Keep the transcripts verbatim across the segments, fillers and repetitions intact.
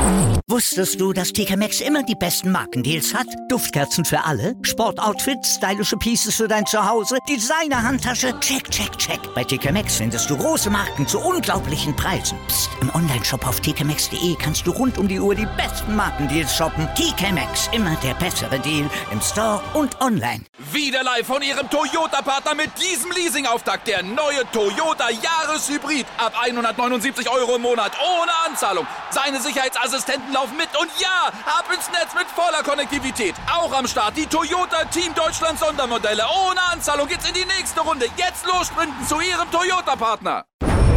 Wusstest du, dass T K Maxx immer die besten Markendeals hat? Duftkerzen für alle, Sportoutfits, stylische Pieces für dein Zuhause, Designer-Handtasche, check, check, check. Bei T K Maxx findest du große Marken zu unglaublichen Preisen. Psst. Im Onlineshop auf t k maxx punkt d e kannst du rund um die Uhr die besten Markendeals shoppen. T K Maxx, immer der bessere Deal im Store und online. Wieder live von Ihrem Toyota-Partner mit diesem Leasing-Auftakt. Der neue Toyota Jahreshybrid. Ab hundertneunundsiebzig Euro im Monat. Ohne Anzahlung. Seine Sicherheitsassistenten laufen mit. Und ja, ab ins Netz mit voller Konnektivität. Auch am Start die Toyota Team Deutschland Sondermodelle. Ohne Anzahlung geht's in die nächste Runde. Jetzt los sprinten zu Ihrem Toyota-Partner.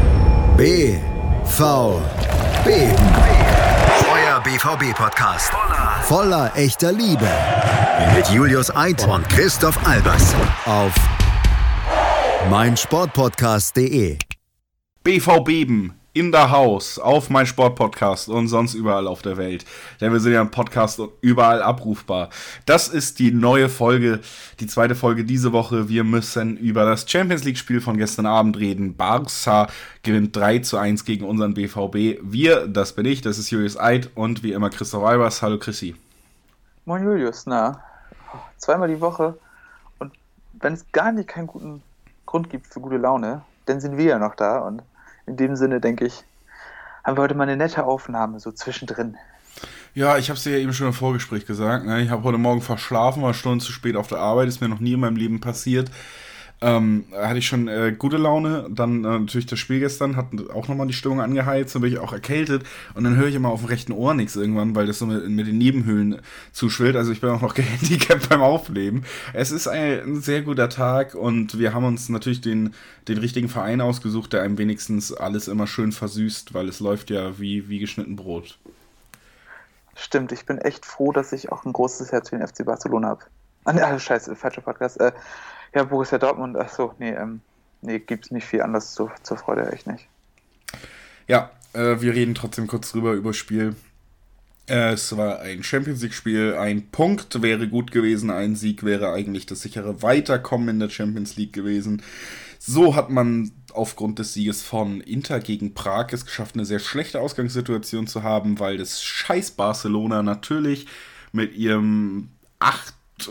B V B. Euer B V B-Podcast. Voller, voller echter Liebe. Mit Julius Eid und Christoph Albers. Auf meinsportpodcast punkt de. B V Beben in der Haus, auf mein Sportpodcast und sonst überall auf der Welt. Denn wir sind ja im Podcast und überall abrufbar. Das ist die neue Folge, die zweite Folge diese Woche. Wir müssen über das Champions-League-Spiel von gestern Abend reden. Barca gewinnt drei zu eins gegen unseren B V B. Wir, das bin ich, das ist Julius Eid und wie immer Christoph Albers. Hallo Chrissy. Moin Julius, na, zweimal die Woche und wenn es gar nicht keinen guten Grund gibt für gute Laune, dann sind wir ja noch da und in dem Sinne, denke ich, haben wir heute mal eine nette Aufnahme, so zwischendrin. Ja, ich habe es dir ja eben schon im Vorgespräch gesagt. Ne? Ich habe heute Morgen verschlafen, war Stunden zu spät auf der Arbeit, ist mir noch nie in meinem Leben passiert. Ähm, hatte ich schon äh, gute Laune, dann äh, natürlich das Spiel gestern, hat auch nochmal die Stimmung angeheizt, dann bin ich auch erkältet und dann höre ich immer auf dem rechten Ohr nichts irgendwann, weil das so mit, mit den Nebenhöhlen zuschwillt, also ich bin auch noch gehandicapt beim Aufnehmen. Es ist ein, ein sehr guter Tag und wir haben uns natürlich den, den richtigen Verein ausgesucht, der einem wenigstens alles immer schön versüßt, weil es läuft ja wie, wie geschnitten Brot. Stimmt, ich bin echt froh, dass ich auch ein großes Herz für den F C Barcelona habe. Ah, ne, scheiße, falscher Podcast, äh, ja, Borussia Dortmund, achso, nee, ähm, nee, gibt's nicht viel anderes zu, zur Freude, echt nicht. Ja, äh, wir reden trotzdem kurz drüber, über das Spiel. Äh, es war ein Champions-League-Spiel, ein Punkt wäre gut gewesen, ein Sieg wäre eigentlich das sichere Weiterkommen in der Champions League gewesen. So hat man aufgrund des Sieges von Inter gegen Prag es geschafft, eine sehr schlechte Ausgangssituation zu haben, weil das scheiß Barcelona natürlich mit ihrem acht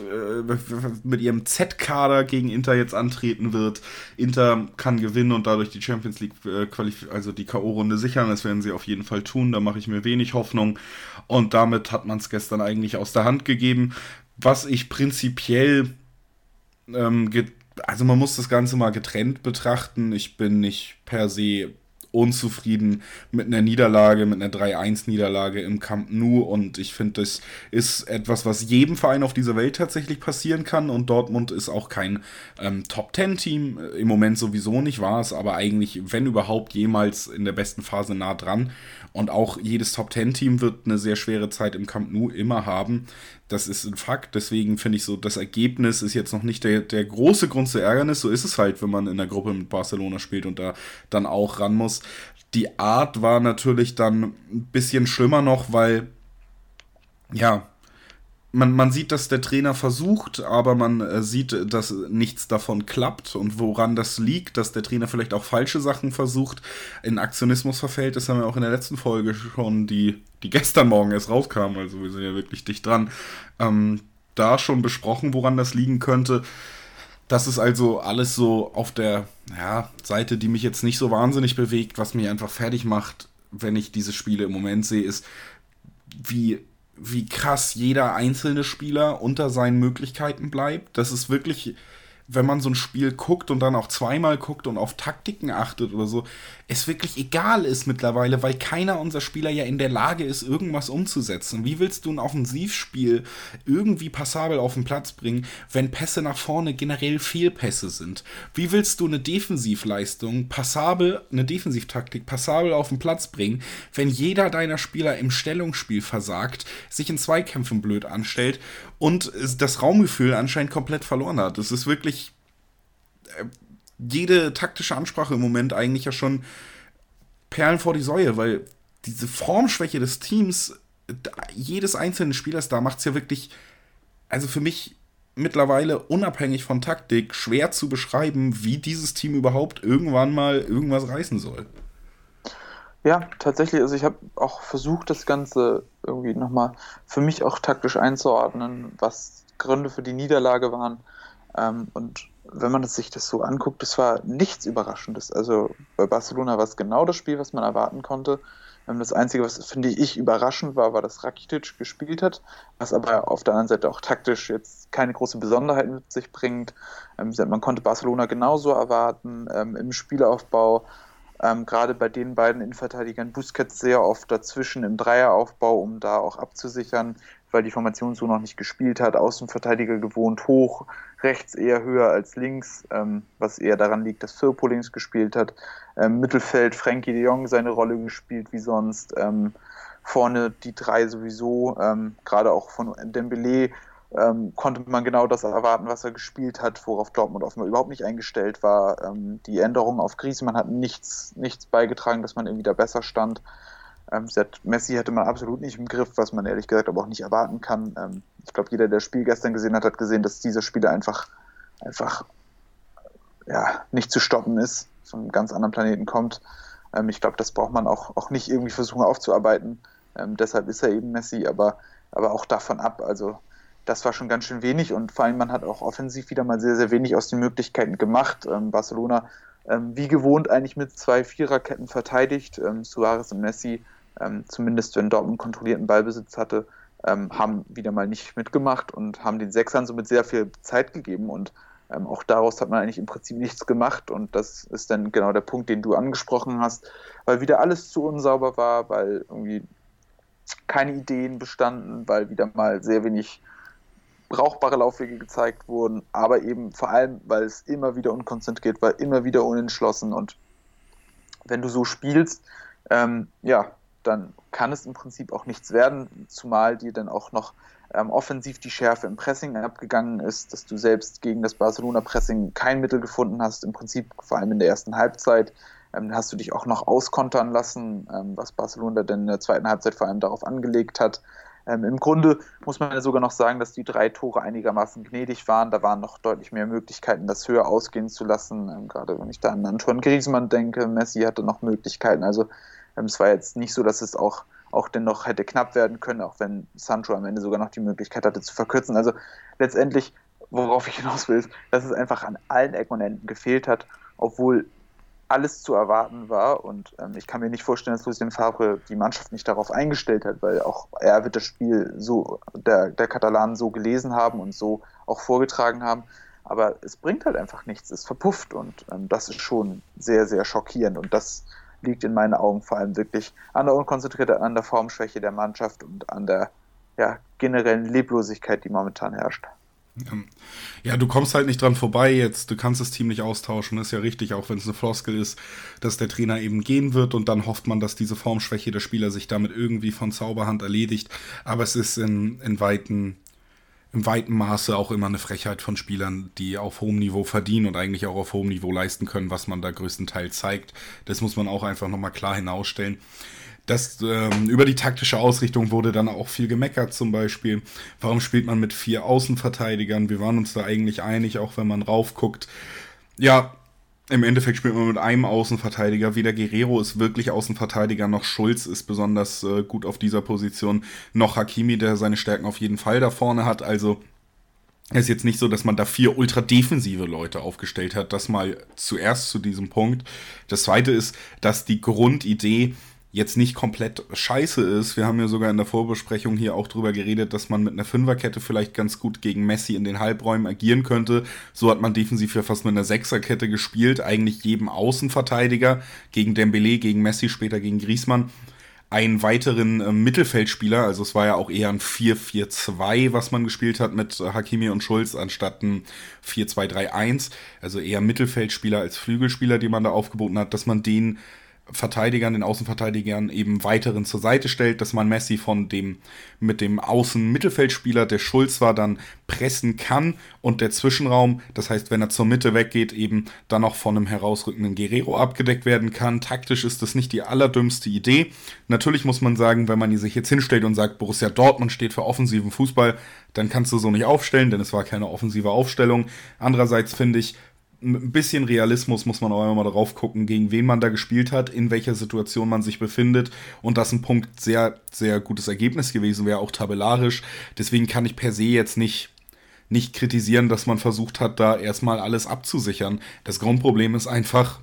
mit ihrem Z-Kader gegen Inter jetzt antreten wird. Inter kann gewinnen und dadurch die Champions League, äh, Qualif- also die K O-Runde sichern. Das werden sie auf jeden Fall tun. Da mache ich mir wenig Hoffnung. Und damit hat man es gestern eigentlich aus der Hand gegeben. Was ich prinzipiell ähm, ge- also man muss das Ganze mal getrennt betrachten. Ich bin nicht per se unzufrieden mit einer Niederlage, mit einer drei eins Niederlage im Camp Nou und ich finde, das ist etwas, was jedem Verein auf dieser Welt tatsächlich passieren kann und Dortmund ist auch kein ähm, Top-Ten-Team, im Moment sowieso nicht, war es aber eigentlich, wenn überhaupt, jemals in der besten Phase nah dran und auch jedes Top-Ten-Team wird eine sehr schwere Zeit im Camp Nou immer haben. Das ist ein Fakt, deswegen finde ich so, das Ergebnis ist jetzt noch nicht der, der große Grund zu Ärgernis, so ist es halt, wenn man in der Gruppe mit Barcelona spielt und da dann auch ran muss. Die Art war natürlich dann ein bisschen schlimmer noch, weil, ja, man, man sieht, dass der Trainer versucht, aber man äh, sieht, dass nichts davon klappt und woran das liegt, dass der Trainer vielleicht auch falsche Sachen versucht, in Aktionismus verfällt, das haben wir auch in der letzten Folge schon, die, die gestern Morgen erst rauskam, also wir sind ja wirklich dicht dran, ähm, da schon besprochen, woran das liegen könnte. Das ist also alles so auf der ja, Seite, die mich jetzt nicht so wahnsinnig bewegt, was mich einfach fertig macht, wenn ich diese Spiele im Moment sehe, ist, wie wie krass jeder einzelne Spieler unter seinen Möglichkeiten bleibt. Das ist wirklich, wenn man so ein Spiel guckt und dann auch zweimal guckt und auf Taktiken achtet oder so, es wirklich egal ist mittlerweile, weil keiner unserer Spieler ja in der Lage ist, irgendwas umzusetzen. Wie willst du ein Offensivspiel irgendwie passabel auf den Platz bringen, wenn Pässe nach vorne generell Fehlpässe sind? Wie willst du eine Defensivleistung passabel, eine Defensivtaktik passabel auf den Platz bringen, wenn jeder deiner Spieler im Stellungsspiel versagt, sich in Zweikämpfen blöd anstellt und das Raumgefühl anscheinend komplett verloren hat? Das ist wirklich äh, jede taktische Ansprache im Moment eigentlich ja schon Perlen vor die Säue, weil diese Formschwäche des Teams, jedes einzelnen Spielers da, macht es ja wirklich, also für mich mittlerweile unabhängig von Taktik, schwer zu beschreiben, wie dieses Team überhaupt irgendwann mal irgendwas reißen soll. Ja, tatsächlich. Also ich habe auch versucht, das Ganze irgendwie nochmal für mich auch taktisch einzuordnen, was Gründe für die Niederlage waren. Ähm, und wenn man sich das so anguckt, das war nichts Überraschendes. Also bei Barcelona war es genau das Spiel, was man erwarten konnte. Ähm, das Einzige, was, finde ich, überraschend war, war, dass Rakitic gespielt hat, was aber auf der anderen Seite auch taktisch jetzt keine große Besonderheit mit sich bringt. Ähm, man konnte Barcelona genauso erwarten ähm, im Spielaufbau. Ähm, gerade bei den beiden Innenverteidigern Busquets sehr oft dazwischen im Dreieraufbau, um da auch abzusichern, weil die Formation so noch nicht gespielt hat. Außenverteidiger gewohnt hoch, rechts eher höher als links, ähm, was eher daran liegt, dass Firpo links gespielt hat. Ähm, Mittelfeld Frenkie de Jong seine Rolle gespielt wie sonst. Ähm, vorne die drei sowieso, ähm, gerade auch von Dembélé, Ähm, konnte man genau das erwarten, was er gespielt hat, worauf Dortmund offenbar überhaupt nicht eingestellt war. Ähm, die Änderungen auf Griezmann hat nichts, nichts beigetragen, dass man irgendwie da besser stand. Ähm, hat, Messi hatte man absolut nicht im Griff, was man ehrlich gesagt aber auch nicht erwarten kann. Ähm, ich glaube, jeder, der das Spiel gestern gesehen hat, hat gesehen, dass dieser Spieler einfach, einfach ja, nicht zu stoppen ist, von einem ganz anderen Planeten kommt. Ähm, ich glaube, das braucht man auch, auch nicht irgendwie versuchen aufzuarbeiten. Ähm, deshalb ist er eben Messi, aber, aber auch davon ab, also das war schon ganz schön wenig und vor allem man hat auch offensiv wieder mal sehr, sehr wenig aus den Möglichkeiten gemacht. Ähm, Barcelona ähm, wie gewohnt eigentlich mit zwei Viererketten verteidigt. Ähm, Suarez und Messi, ähm, zumindest wenn Dortmund kontrollierten Ballbesitz hatte, ähm, haben wieder mal nicht mitgemacht und haben den Sechsern somit sehr viel Zeit gegeben und ähm, auch daraus hat man eigentlich im Prinzip nichts gemacht und das ist dann genau der Punkt, den du angesprochen hast, weil wieder alles zu unsauber war, weil irgendwie keine Ideen bestanden, weil wieder mal sehr wenig brauchbare Laufwege gezeigt wurden, aber eben vor allem, weil es immer wieder unkonzentriert war, immer wieder unentschlossen und wenn du so spielst, ähm, ja, dann kann es im Prinzip auch nichts werden, zumal dir dann auch noch ähm, offensiv die Schärfe im Pressing abgegangen ist, dass du selbst gegen das Barcelona-Pressing kein Mittel gefunden hast, im Prinzip vor allem in der ersten Halbzeit, ähm, hast du dich auch noch auskontern lassen, ähm, was Barcelona dann in der zweiten Halbzeit vor allem darauf angelegt hat. Ähm, Im Grunde muss man ja sogar noch sagen, dass die drei Tore einigermaßen gnädig waren. Da waren noch deutlich mehr Möglichkeiten, das höher ausgehen zu lassen. Ähm, gerade wenn ich da an Antoine Griezmann denke, Messi hatte noch Möglichkeiten. Also ähm, es war jetzt nicht so, dass es auch, auch dennoch hätte knapp werden können, auch wenn Sancho am Ende sogar noch die Möglichkeit hatte zu verkürzen. Also letztendlich, worauf ich hinaus will, ist, dass es einfach an allen Ecken und Enden gefehlt hat, obwohl alles zu erwarten war und ähm, ich kann mir nicht vorstellen, dass Lucien Favre die Mannschaft nicht darauf eingestellt hat, weil auch er wird das Spiel so der, der Katalanen so gelesen haben und so auch vorgetragen haben, aber es bringt halt einfach nichts, es verpufft und ähm, das ist schon sehr, sehr schockierend und das liegt in meinen Augen vor allem wirklich an der Unkonzentriertheit, an der Formschwäche der Mannschaft und an der ja, generellen Leblosigkeit, die momentan herrscht. Ja, du kommst halt nicht dran vorbei jetzt, du kannst das Team nicht austauschen, ist ja richtig, auch wenn es eine Floskel ist, dass der Trainer eben gehen wird und dann hofft man, dass diese Formschwäche der Spieler sich damit irgendwie von Zauberhand erledigt, aber es ist in, in weiten, im weiten Maße auch immer eine Frechheit von Spielern, die auf hohem Niveau verdienen und eigentlich auch auf hohem Niveau leisten können, was man da größtenteils zeigt. Das muss man auch einfach nochmal klar hinausstellen. Das, ähm, über die taktische Ausrichtung wurde dann auch viel gemeckert, zum Beispiel. Warum spielt man mit vier Außenverteidigern? Wir waren uns da eigentlich einig, auch wenn man raufguckt. Ja, im Endeffekt spielt man mit einem Außenverteidiger. Weder Guerrero ist wirklich Außenverteidiger, noch Schulz ist besonders äh, gut auf dieser Position, noch Hakimi, der seine Stärken auf jeden Fall da vorne hat. Also es ist jetzt nicht so, dass man da vier ultradefensive Leute aufgestellt hat. Das mal zuerst zu diesem Punkt. Das Zweite ist, dass die Grundidee jetzt nicht komplett scheiße ist. Wir haben ja sogar in der Vorbesprechung hier auch drüber geredet, dass man mit einer Fünferkette vielleicht ganz gut gegen Messi in den Halbräumen agieren könnte. So hat man defensiv ja fast mit einer Sechserkette gespielt, eigentlich jedem Außenverteidiger, gegen Dembélé, gegen Messi, später gegen Griezmann, einen weiteren äh, Mittelfeldspieler, also es war ja auch eher ein vier vier zwei, was man gespielt hat mit äh, Hakimi und Schulz, anstatt ein vier zwei drei eins, also eher Mittelfeldspieler als Flügelspieler, die man da aufgeboten hat, dass man den Verteidigern, den Außenverteidigern eben weiteren zur Seite stellt, dass man Messi von dem mit dem Außen-Mittelfeldspieler, der Schulz war, dann pressen kann und der Zwischenraum, das heißt, wenn er zur Mitte weggeht, eben dann auch von einem herausrückenden Guerrero abgedeckt werden kann. Taktisch ist das nicht die allerdümmste Idee. Natürlich muss man sagen, wenn man sich jetzt hinstellt und sagt, Borussia Dortmund steht für offensiven Fußball, dann kannst du so nicht aufstellen, denn es war keine offensive Aufstellung. Andererseits finde ich, ein bisschen Realismus muss man auch immer mal drauf gucken, gegen wen man da gespielt hat, in welcher Situation man sich befindet und dass ein Punkt sehr, sehr gutes Ergebnis gewesen wäre, auch tabellarisch. Deswegen kann ich per se jetzt nicht, nicht kritisieren, dass man versucht hat, da erstmal alles abzusichern. Das Grundproblem ist einfach,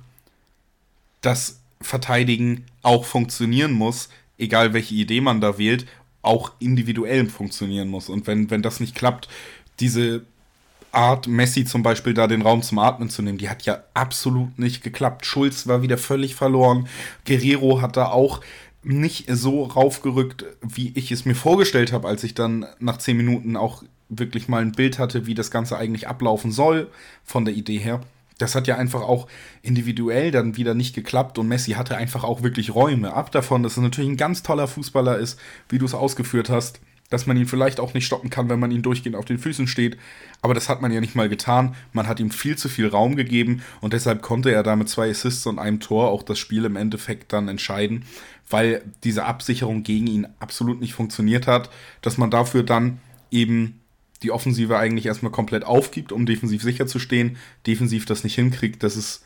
dass Verteidigen auch funktionieren muss, egal welche Idee man da wählt, auch individuell funktionieren muss. Und wenn, wenn das nicht klappt, diese Art, Messi zum Beispiel da den Raum zum Atmen zu nehmen, die hat ja absolut nicht geklappt. Schulz war wieder völlig verloren. Guerrero hat da auch nicht so raufgerückt, wie ich es mir vorgestellt habe, als ich dann nach zehn Minuten auch wirklich mal ein Bild hatte, wie das Ganze eigentlich ablaufen soll, von der Idee her. Das hat ja einfach auch individuell dann wieder nicht geklappt und Messi hatte einfach auch wirklich Räume. Ab davon, dass er natürlich ein ganz toller Fußballer ist, wie du es ausgeführt hast, dass man ihn vielleicht auch nicht stoppen kann, wenn man ihn durchgehend auf den Füßen steht. Aber das hat man ja nicht mal getan. Man hat ihm viel zu viel Raum gegeben und deshalb konnte er da mit zwei Assists und einem Tor auch das Spiel im Endeffekt dann entscheiden, weil diese Absicherung gegen ihn absolut nicht funktioniert hat, dass man dafür dann eben die Offensive eigentlich erstmal komplett aufgibt, um defensiv sicher zu stehen, defensiv das nicht hinkriegt. Das ist,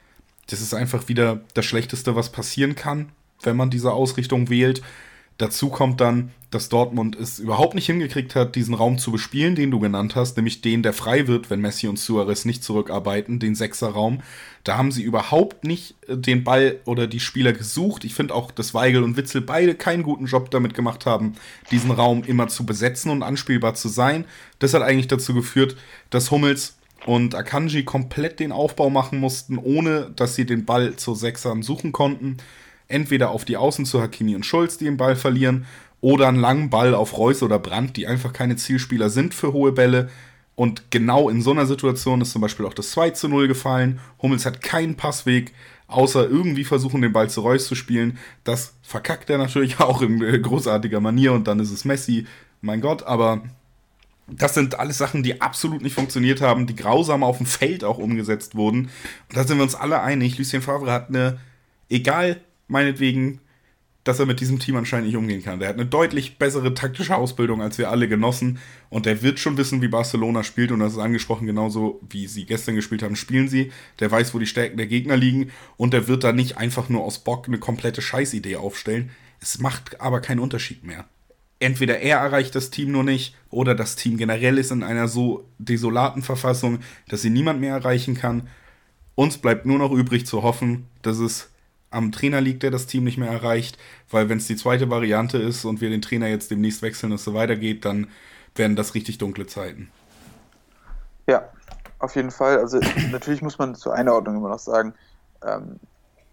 das ist einfach wieder das Schlechteste, was passieren kann, wenn man diese Ausrichtung wählt. Dazu kommt dann, dass Dortmund es überhaupt nicht hingekriegt hat, diesen Raum zu bespielen, den du genannt hast, nämlich den, der frei wird, wenn Messi und Suarez nicht zurückarbeiten, den Sechserraum. Da haben sie überhaupt nicht den Ball oder die Spieler gesucht. Ich finde auch, dass Weigl und Witzel beide keinen guten Job damit gemacht haben, diesen Raum immer zu besetzen und anspielbar zu sein. Das hat eigentlich dazu geführt, dass Hummels und Akanji komplett den Aufbau machen mussten, ohne dass sie den Ball zu Sechsern suchen konnten. Entweder auf die Außen zu Hakimi und Schulz, die den Ball verlieren, oder einen langen Ball auf Reus oder Brandt, die einfach keine Zielspieler sind für hohe Bälle. Und genau in so einer Situation ist zum Beispiel auch das zwei zu null gefallen. Hummels hat keinen Passweg, außer irgendwie versuchen, den Ball zu Reus zu spielen. Das verkackt er natürlich auch in großartiger Manier und dann ist es Messi. Mein Gott, aber das sind alles Sachen, die absolut nicht funktioniert haben, die grausam auf dem Feld auch umgesetzt wurden. Und da sind wir uns alle einig. Lucien Favre hat eine, egal meinetwegen, dass er mit diesem Team anscheinend nicht umgehen kann. Der hat eine deutlich bessere taktische Ausbildung, als wir alle genossen. Und der wird schon wissen, wie Barcelona spielt. Und das ist angesprochen, genauso wie sie gestern gespielt haben, spielen sie. Der weiß, wo die Stärken der Gegner liegen. Und der wird da nicht einfach nur aus Bock eine komplette Scheißidee aufstellen. Es macht aber keinen Unterschied mehr. Entweder er erreicht das Team nur nicht, oder das Team generell ist in einer so desolaten Verfassung, dass sie niemand mehr erreichen kann. Uns bleibt nur noch übrig zu hoffen, dass es am Trainer liegt, der das Team nicht mehr erreicht, weil wenn es die zweite Variante ist und wir den Trainer jetzt demnächst wechseln und es so weitergeht, dann werden das richtig dunkle Zeiten. Ja, auf jeden Fall. Also natürlich muss man zur Einordnung immer noch sagen, ähm,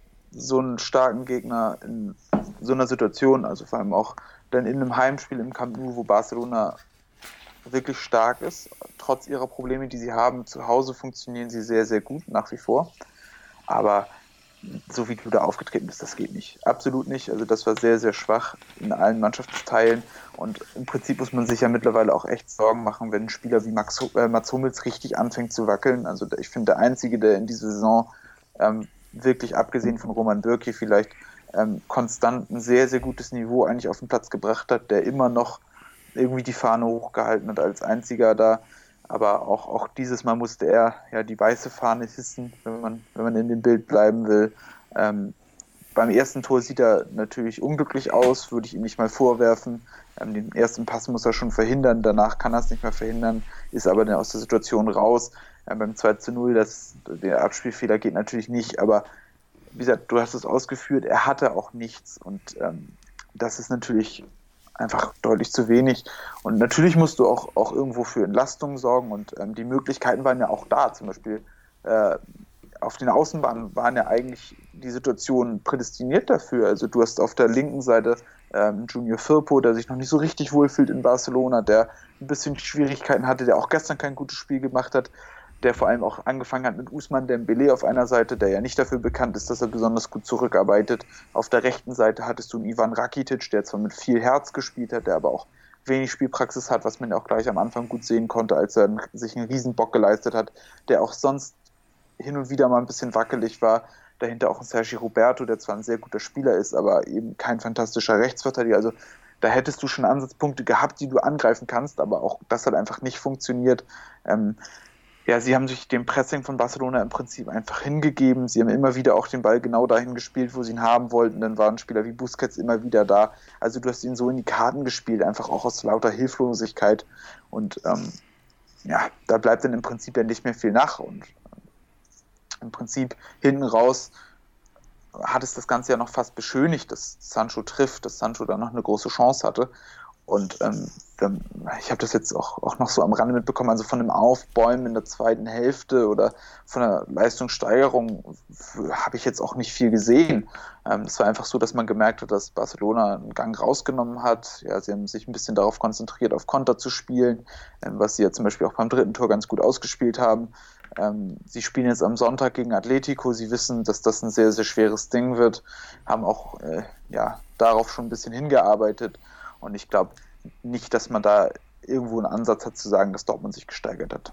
so einen starken Gegner in so einer Situation, also vor allem auch dann in einem Heimspiel im Camp Nou, wo Barcelona wirklich stark ist, trotz ihrer Probleme, die sie haben, zu Hause funktionieren sie sehr, sehr gut nach wie vor. Aber so wie du da aufgetreten bist, das geht nicht. Absolut nicht. Also das war sehr, sehr schwach in allen Mannschaftsteilen und im Prinzip muss man sich ja mittlerweile auch echt Sorgen machen, wenn ein Spieler wie Max, äh, Mats Hummels richtig anfängt zu wackeln. Also ich finde, der Einzige, der in dieser Saison ähm, wirklich, abgesehen von Roman Bürki, vielleicht ähm, konstant ein sehr, sehr gutes Niveau eigentlich auf den Platz gebracht hat, der immer noch irgendwie die Fahne hochgehalten hat als einziger da. Aber auch, auch dieses Mal musste er ja die weiße Fahne hissen, wenn man, wenn man in dem Bild bleiben will. Ähm, beim ersten Tor sieht er natürlich unglücklich aus, würde ich ihm nicht mal vorwerfen. Ähm, den ersten Pass muss er schon verhindern, danach kann er es nicht mehr verhindern, ist aber dann aus der Situation raus. Ähm, beim zwei zu null, das, der Abspielfehler geht natürlich nicht, aber wie gesagt, du hast es ausgeführt, er hatte auch nichts und ähm, das ist natürlich einfach deutlich zu wenig. Und natürlich musst du auch, auch irgendwo für Entlastung sorgen und ähm, die Möglichkeiten waren ja auch da. Zum Beispiel äh, auf den Außenbahnen waren ja eigentlich die Situationen prädestiniert dafür. Also du hast auf der linken Seite ähm, Junior Firpo, der sich noch nicht so richtig wohlfühlt in Barcelona, der ein bisschen Schwierigkeiten hatte, der auch gestern kein gutes Spiel gemacht hat, der vor allem auch angefangen hat mit Ousmane Dembélé auf einer Seite, der ja nicht dafür bekannt ist, dass er besonders gut zurückarbeitet. Auf der rechten Seite hattest du einen Ivan Rakitic, der zwar mit viel Herz gespielt hat, der aber auch wenig Spielpraxis hat, was man ja auch gleich am Anfang gut sehen konnte, als er sich einen Riesenbock geleistet hat, der auch sonst hin und wieder mal ein bisschen wackelig war. Dahinter auch ein Sergi Roberto, der zwar ein sehr guter Spieler ist, aber eben kein fantastischer Rechtsverteidiger. Also da hättest du schon Ansatzpunkte gehabt, die du angreifen kannst, aber auch das hat einfach nicht funktioniert. Ähm, Ja, sie haben sich dem Pressing von Barcelona im Prinzip einfach hingegeben. Sie haben immer wieder auch den Ball genau dahin gespielt, wo sie ihn haben wollten. Dann waren Spieler wie Busquets immer wieder da. Also du hast ihn so in die Karten gespielt, einfach auch aus lauter Hilflosigkeit. Und ähm, ja, da bleibt dann im Prinzip ja nicht mehr viel nach. Und äh, im Prinzip hinten raus hat es das Ganze ja noch fast beschönigt, dass Sancho trifft, dass Sancho da noch eine große Chance hatte. Und ähm, ich habe das jetzt auch, auch noch so am Rande mitbekommen, also von dem Aufbäumen in der zweiten Hälfte oder von der Leistungssteigerung habe ich jetzt auch nicht viel gesehen. Ähm, es war einfach so, dass man gemerkt hat, dass Barcelona einen Gang rausgenommen hat. Ja, sie haben sich ein bisschen darauf konzentriert, auf Konter zu spielen, ähm, was sie ja zum Beispiel auch beim dritten Tor ganz gut ausgespielt haben. Ähm, sie spielen jetzt am Sonntag gegen Atletico. Sie wissen, dass das ein sehr, sehr schweres Ding wird, haben auch äh, ja, darauf schon ein bisschen hingearbeitet. Und ich glaube nicht, dass man da irgendwo einen Ansatz hat zu sagen, dass Dortmund sich gesteigert hat.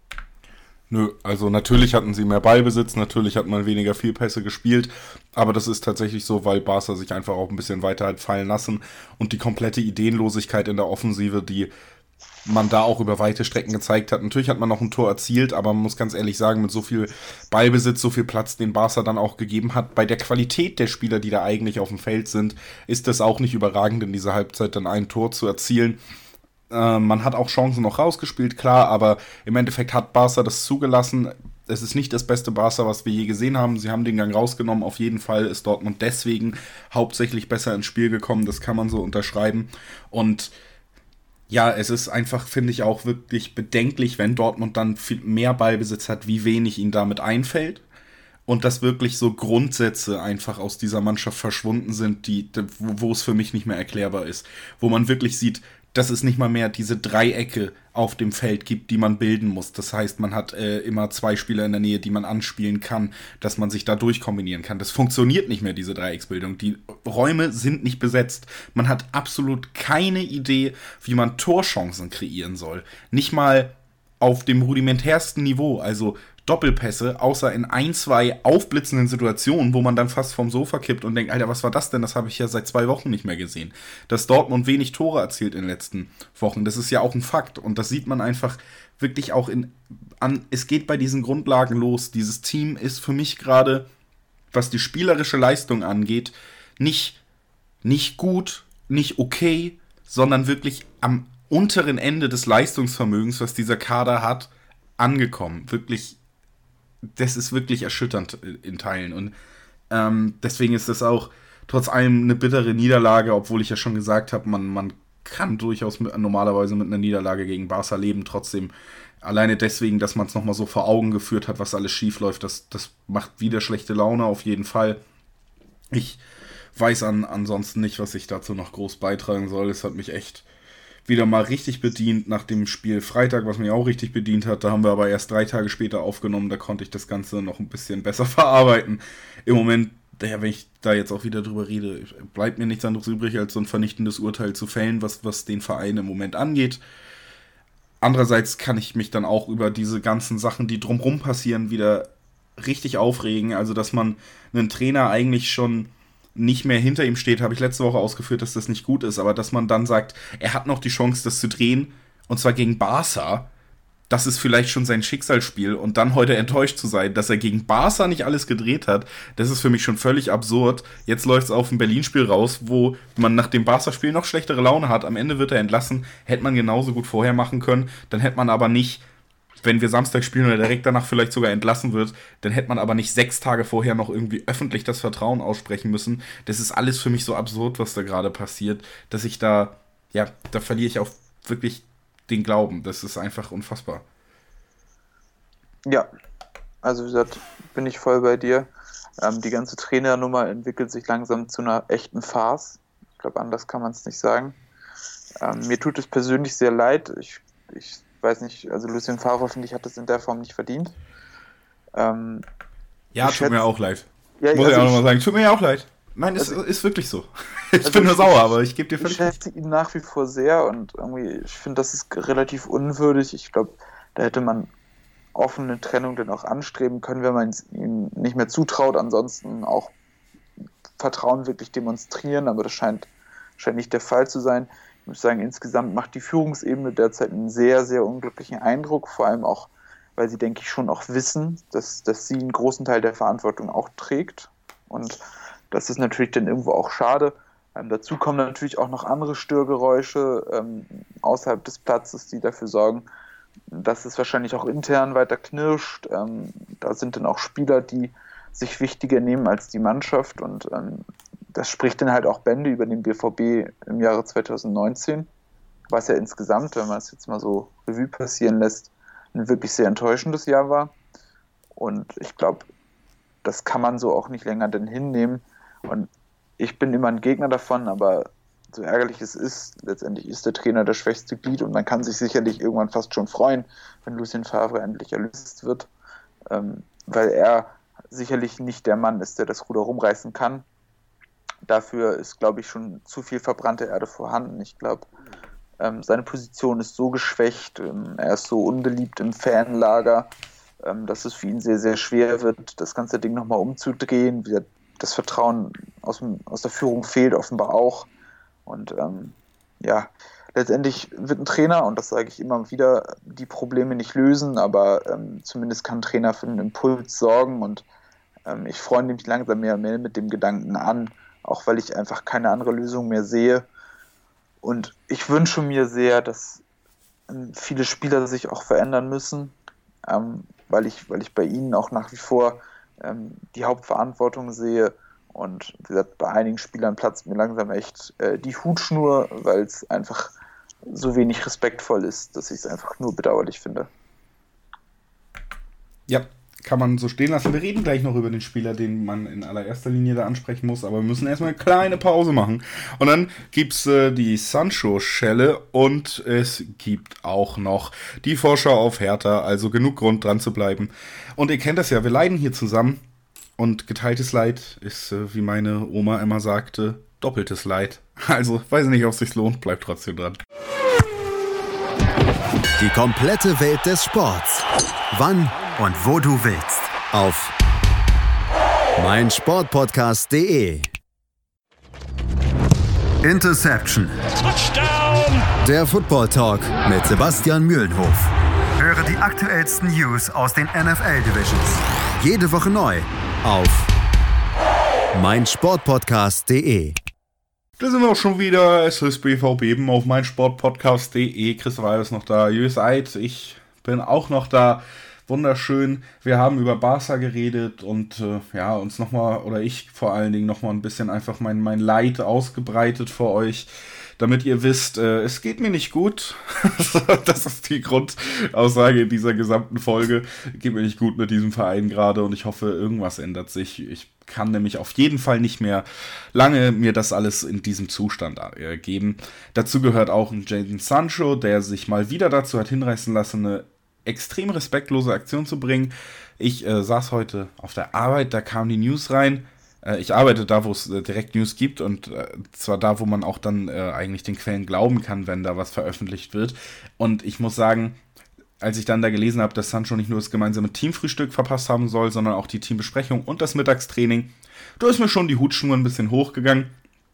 Nö, also natürlich hatten sie mehr Ballbesitz, natürlich hat man weniger Fehlpässe gespielt, aber das ist tatsächlich so, weil Barca sich einfach auch ein bisschen weiter hat fallen lassen und die komplette Ideenlosigkeit in der Offensive, die man da auch über weite Strecken gezeigt hat. Natürlich hat man noch ein Tor erzielt, aber man muss ganz ehrlich sagen, mit so viel Ballbesitz, so viel Platz, den Barca dann auch gegeben hat, bei der Qualität der Spieler, die da eigentlich auf dem Feld sind, ist das auch nicht überragend, in dieser Halbzeit dann ein Tor zu erzielen. Äh, man hat auch Chancen noch rausgespielt, klar, aber im Endeffekt hat Barca das zugelassen. Es ist nicht das beste Barca, was wir je gesehen haben. Sie haben den Gang rausgenommen. Auf jeden Fall ist Dortmund deswegen hauptsächlich besser ins Spiel gekommen. Das kann man so unterschreiben. Und ja, es ist einfach, finde ich, auch wirklich bedenklich, wenn Dortmund dann viel mehr Ballbesitz hat, wie wenig ihnen damit einfällt. Und dass wirklich so Grundsätze einfach aus dieser Mannschaft verschwunden sind, die, wo es für mich nicht mehr erklärbar ist. Wo man wirklich sieht, dass es nicht mal mehr diese Dreiecke auf dem Feld gibt, die man bilden muss. Das heißt, man hat äh, immer zwei Spieler in der Nähe, die man anspielen kann, dass man sich da durchkombinieren kann. Das funktioniert nicht mehr, diese Dreiecksbildung. Die Räume sind nicht besetzt. Man hat absolut keine Idee, wie man Torchancen kreieren soll. Nicht mal auf dem rudimentärsten Niveau, also Doppelpässe, außer in ein, zwei aufblitzenden Situationen, wo man dann fast vom Sofa kippt und denkt, Alter, was war das denn? Das habe ich ja seit zwei Wochen nicht mehr gesehen. Dass Dortmund wenig Tore erzielt in den letzten Wochen, das ist ja auch ein Fakt. Und das sieht man einfach wirklich auch in, an, es geht bei diesen Grundlagen los. Dieses Team ist für mich gerade, was die spielerische Leistung angeht, nicht, nicht gut, nicht okay, sondern wirklich am unteren Ende des Leistungsvermögens, was dieser Kader hat, angekommen. Wirklich, das ist wirklich erschütternd in Teilen. Und ähm, deswegen ist das auch trotz allem eine bittere Niederlage, obwohl ich ja schon gesagt habe, man, man kann durchaus mit, normalerweise mit einer Niederlage gegen Barca leben. Trotzdem, alleine deswegen, dass man es nochmal so vor Augen geführt hat, was alles schief läuft, das, das macht wieder schlechte Laune auf jeden Fall. Ich weiß an, ansonsten nicht, was ich dazu noch groß beitragen soll. Es hat mich echt wieder mal richtig bedient nach dem Spiel Freitag, was mich auch richtig bedient hat. Da haben wir aber erst drei Tage später aufgenommen, da konnte ich das Ganze noch ein bisschen besser verarbeiten. Im Moment, ja, wenn ich da jetzt auch wieder drüber rede, bleibt mir nichts anderes übrig, als so ein vernichtendes Urteil zu fällen, was, was den Verein im Moment angeht. Andererseits kann ich mich dann auch über diese ganzen Sachen, die drumherum passieren, wieder richtig aufregen. Also, dass man einen Trainer eigentlich schon nicht mehr hinter ihm steht, habe ich letzte Woche ausgeführt, dass das nicht gut ist, aber dass man dann sagt, er hat noch die Chance, das zu drehen, und zwar gegen Barca, das ist vielleicht schon sein Schicksalsspiel, und dann heute enttäuscht zu sein, dass er gegen Barca nicht alles gedreht hat, das ist für mich schon völlig absurd. Jetzt läuft es auf ein Berlin-Spiel raus, wo man nach dem Barca-Spiel noch schlechtere Laune hat, am Ende wird er entlassen, hätte man genauso gut vorher machen können, dann hätte man aber nicht, wenn wir Samstag spielen oder direkt danach vielleicht sogar entlassen wird, dann hätte man aber nicht sechs Tage vorher noch irgendwie öffentlich das Vertrauen aussprechen müssen. Das ist alles für mich so absurd, was da gerade passiert, dass ich da, ja, da verliere ich auch wirklich den Glauben. Das ist einfach unfassbar. Ja, also wie gesagt, bin ich voll bei dir. Ähm, die ganze Trainernummer entwickelt sich langsam zu einer echten Farce. Ich glaube, anders kann man es nicht sagen. Ähm, mir tut es persönlich sehr leid. Ich, ich weiß nicht, also Lucien Favre, finde ich, hat das in der Form nicht verdient. Ähm, ja, tut schätze, mir auch leid. Ja, Muss also ich auch nochmal sagen, tut mir ja auch leid. Nein, es also, ist wirklich so. Ich also bin nur ich, sauer, aber ich gebe dir völlig Ich schätze ihn nach wie vor sehr und irgendwie, ich finde, das ist relativ unwürdig. Ich glaube, da hätte man offene Trennung dann auch anstreben können, wenn man es ihm nicht mehr zutraut. Ansonsten auch Vertrauen wirklich demonstrieren, aber das scheint, scheint nicht der Fall zu sein. Ich muss sagen, insgesamt macht die Führungsebene derzeit einen sehr, sehr unglücklichen Eindruck, vor allem auch weil sie, denke ich, schon auch wissen, dass, dass sie einen großen Teil der Verantwortung auch trägt. Und das ist natürlich dann irgendwo auch schade. Ähm, dazu kommen natürlich auch noch andere Störgeräusche ähm, außerhalb des Platzes, die dafür sorgen, dass es wahrscheinlich auch intern weiter knirscht. Ähm, da sind dann auch Spieler, die sich wichtiger nehmen als die Mannschaft. Und ähm, das spricht dann halt auch Bände über den B V B im Jahre zwanzig neunzehn, was ja insgesamt, wenn man es jetzt mal so Revue passieren lässt, ein wirklich sehr enttäuschendes Jahr war. Und ich glaube, das kann man so auch nicht länger denn hinnehmen. Und ich bin immer ein Gegner davon, aber so ärgerlich es ist, letztendlich ist der Trainer das schwächste Glied und man kann sich sicherlich irgendwann fast schon freuen, wenn Lucien Favre endlich erlöst wird, ähm, weil er sicherlich nicht der Mann ist, der das Ruder rumreißen kann. Dafür ist, glaube ich, schon zu viel verbrannte Erde vorhanden. Ich glaube, ähm, seine Position ist so geschwächt, ähm, er ist so unbeliebt im Fanlager, ähm, dass es für ihn sehr, sehr schwer wird, das ganze Ding nochmal umzudrehen. Wie das Vertrauen aus, dem, aus der Führung fehlt offenbar auch. Und ähm, ja, letztendlich wird ein Trainer, und das sage ich immer wieder, die Probleme nicht lösen, aber ähm, zumindest kann ein Trainer für einen Impuls sorgen. Und ähm, ich freue mich langsam mehr und mehr mit dem Gedanken an, auch weil ich einfach keine andere Lösung mehr sehe. Und ich wünsche mir sehr, dass ähm, viele Spieler sich auch verändern müssen, ähm, weil ich, weil ich bei ihnen auch nach wie vor ähm, die Hauptverantwortung sehe. Und wie gesagt, bei einigen Spielern platzt mir langsam echt äh, die Hutschnur, weil es einfach so wenig respektvoll ist, dass ich es einfach nur bedauerlich finde. Ja, kann man so stehen lassen. Wir reden gleich noch über den Spieler, den man in allererster Linie da ansprechen muss, aber wir müssen erstmal eine kleine Pause machen. Und dann gibt's äh, die Sancho-Schelle und es gibt auch noch die Vorschau auf Hertha, also genug Grund dran zu bleiben. Und ihr kennt das ja, wir leiden hier zusammen und geteiltes Leid ist, äh, wie meine Oma immer sagte, doppeltes Leid. Also, weiß nicht, ob es sich lohnt, bleibt trotzdem dran. Die komplette Welt des Sports. Wann und wo du willst. Auf meinsportpodcast punkt de. Interception. Touchdown! Der Football Talk mit Sebastian Mühlenhof. Höre die aktuellsten News aus den N F L Divisions. Jede Woche neu auf meinsportpodcast punkt de. Da sind wir auch schon wieder. Es ist B V B auf meinsportpodcast punkt de. Chris Weil ist noch da. Julius Eid, ich bin auch noch da. Wunderschön. Wir haben über Barca geredet und äh, ja, uns nochmal, oder ich vor allen Dingen nochmal ein bisschen einfach mein, mein Leid ausgebreitet für euch, damit ihr wisst, äh, es geht mir nicht gut. Das ist die Grundaussage dieser gesamten Folge. Geht mir nicht gut mit diesem Verein gerade und ich hoffe, irgendwas ändert sich. Ich kann nämlich auf jeden Fall nicht mehr lange mir das alles in diesem Zustand äh, geben. Dazu gehört auch ein Jadon Sancho, der sich mal wieder dazu hat hinreißen lassen, eine extrem respektlose Aktion zu bringen. Ich äh, saß heute auf der Arbeit, da kam die News rein. Äh, ich arbeite da, wo es äh, direkt News gibt und äh, zwar da, wo man auch dann äh, eigentlich den Quellen glauben kann, wenn da was veröffentlicht wird. Und ich muss sagen, als ich dann da gelesen habe, dass Sancho nicht nur das gemeinsame Teamfrühstück verpasst haben soll, sondern auch die Teambesprechung und das Mittagstraining, da ist mir schon die Hutschnur ein bisschen hochgegangen.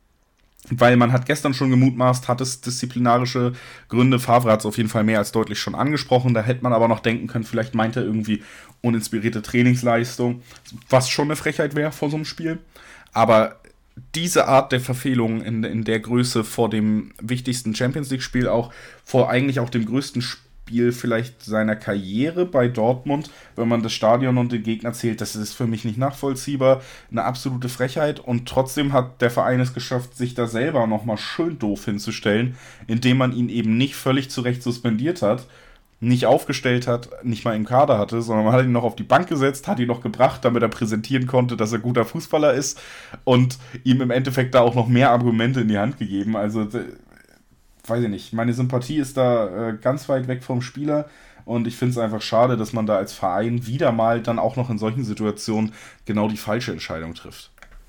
Weil man hat gestern schon gemutmaßt, hat es disziplinarische Gründe. Favre hat es auf jeden Fall mehr als deutlich schon angesprochen. Da hätte man aber noch denken können, vielleicht meint er irgendwie uninspirierte Trainingsleistung, was schon eine Frechheit wäre vor so einem Spiel. Aber diese Art der Verfehlung in, in der Größe vor dem wichtigsten Champions-League-Spiel, auch vor eigentlich auch dem größten Spiel vielleicht seiner Karriere bei Dortmund, wenn man das Stadion und den Gegner zählt, das ist für mich nicht nachvollziehbar, eine absolute Frechheit und trotzdem hat der Verein es geschafft, sich da selber nochmal schön doof hinzustellen, indem man ihn eben nicht völlig zurecht suspendiert hat, nicht aufgestellt hat, nicht mal im Kader hatte, sondern man hat ihn noch auf die Bank gesetzt, hat ihn noch gebracht, damit er präsentieren konnte, dass er guter Fußballer ist und ihm im Endeffekt da auch noch mehr Argumente in die Hand gegeben, also weiß ich nicht, meine Sympathie ist da äh, ganz weit weg vom Spieler und ich finde es einfach schade, dass man da als Verein wieder mal dann auch noch in solchen Situationen genau die falsche Entscheidung trifft.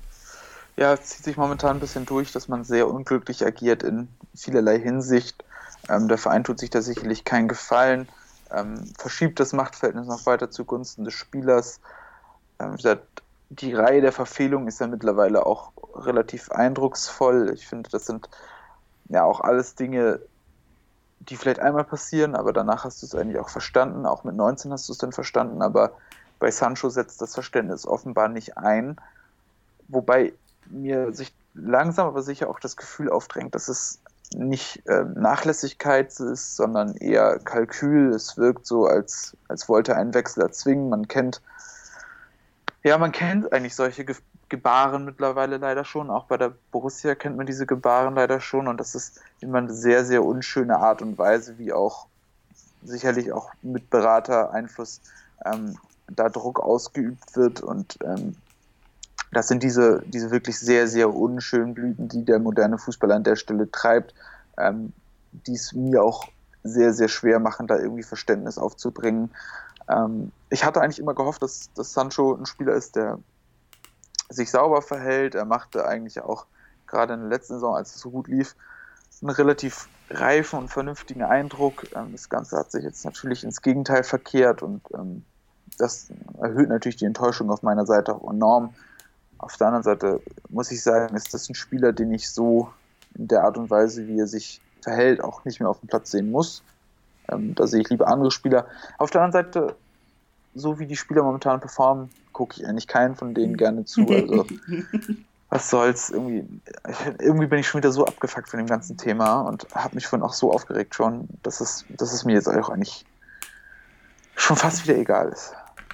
Ja, es zieht sich momentan ein bisschen durch, dass man sehr unglücklich agiert in vielerlei Hinsicht. Ähm, der Verein tut sich da sicherlich keinen Gefallen, ähm, verschiebt das Machtverhältnis noch weiter zugunsten des Spielers. Ähm, die Reihe der Verfehlungen ist ja mittlerweile auch relativ eindrucksvoll. Ich finde, das sind ja auch alles Dinge, die vielleicht einmal passieren, aber danach hast du es eigentlich auch verstanden. Auch mit neunzehn hast du es dann verstanden, aber bei Sancho setzt das Verständnis offenbar nicht ein. Wobei mir sich langsam aber sicher auch das Gefühl aufdrängt, dass es nicht äh, Nachlässigkeit ist, sondern eher Kalkül. Es wirkt so, als, als wollte er einen Wechsel erzwingen. Man kennt, ja, man kennt eigentlich solche Ge- Gebaren mittlerweile leider schon. Auch bei der Borussia kennt man diese Gebaren leider schon. Und das ist immer eine sehr, sehr unschöne Art und Weise, wie auch sicherlich auch mit Beratereinfluss ähm, da Druck ausgeübt wird. Und ähm, das sind diese, diese wirklich sehr, sehr unschönen Blüten, die der moderne Fußball an der Stelle treibt, ähm, die es mir auch sehr, sehr schwer machen, da irgendwie Verständnis aufzubringen. Ähm, ich hatte eigentlich immer gehofft, dass, dass Sancho ein Spieler ist, der sich sauber verhält. Er machte eigentlich auch gerade in der letzten Saison, als es so gut lief, einen relativ reifen und vernünftigen Eindruck. Ähm, das Ganze hat sich jetzt natürlich ins Gegenteil verkehrt und ähm, das erhöht natürlich die Enttäuschung auf meiner Seite auch enorm. Auf der anderen Seite muss ich sagen, ist das ein Spieler, den ich so in der Art und Weise, wie er sich verhält, auch nicht mehr auf dem Platz sehen muss. Ähm, da sehe ich lieber andere Spieler. Auf der anderen Seite, so wie die Spieler momentan performen, gucke ich eigentlich keinen von denen gerne zu. Also, was soll's? Irgendwie, irgendwie bin ich schon wieder so abgefuckt von dem ganzen Thema und habe mich vorhin auch so aufgeregt schon, dass es, dass es mir jetzt auch eigentlich schon fast wieder egal ist.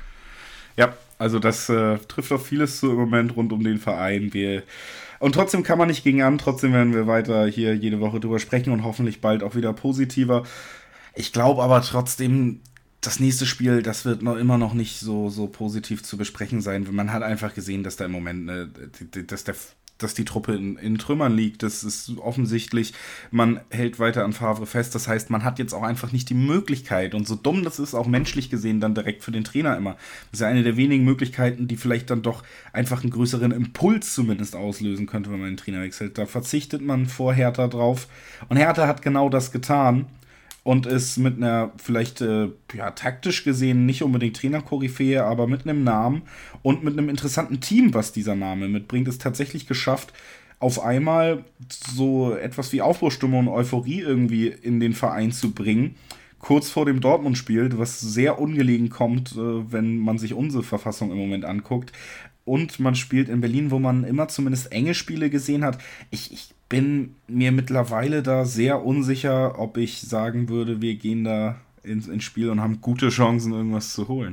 Ja, also das äh, trifft auf vieles zu im Moment rund um den Verein. Wir, und trotzdem kann man nicht gegen an, trotzdem werden wir weiter hier jede Woche drüber sprechen und hoffentlich bald auch wieder positiver. Ich glaube aber trotzdem, das nächste Spiel, das wird noch immer noch nicht so, so positiv zu besprechen sein. Man hat einfach gesehen, dass da im Moment, ne, dass, der, dass die Truppe in, in Trümmern liegt. Das ist offensichtlich, man hält weiter an Favre fest. Das heißt, man hat jetzt auch einfach nicht die Möglichkeit. Und so dumm das ist, auch menschlich gesehen, dann direkt für den Trainer immer. Das ist ja eine der wenigen Möglichkeiten, die vielleicht dann doch einfach einen größeren Impuls zumindest auslösen könnte, wenn man den Trainer wechselt. Da verzichtet man vor Hertha drauf. Und Hertha hat genau das getan. Und ist mit einer, vielleicht äh, ja, taktisch gesehen nicht unbedingt Trainerkoryphäe, aber mit einem Namen und mit einem interessanten Team, was dieser Name mitbringt, ist tatsächlich geschafft, auf einmal so etwas wie Aufbruchstimmung und Euphorie irgendwie in den Verein zu bringen, kurz vor dem Dortmund-Spiel, was sehr ungelegen kommt, äh, wenn man sich unsere Verfassung im Moment anguckt. Und man spielt in Berlin, wo man immer zumindest enge Spiele gesehen hat. Ich, ich bin mir mittlerweile da sehr unsicher, ob ich sagen würde, wir gehen da ins, ins Spiel und haben gute Chancen, irgendwas zu holen.